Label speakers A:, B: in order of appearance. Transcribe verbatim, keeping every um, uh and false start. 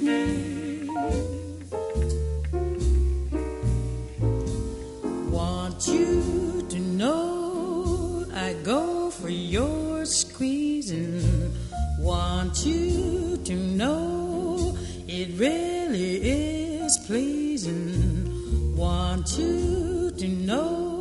A: Want you to know I go for your squeezing. Want you to know it really is pleasing. Want you to know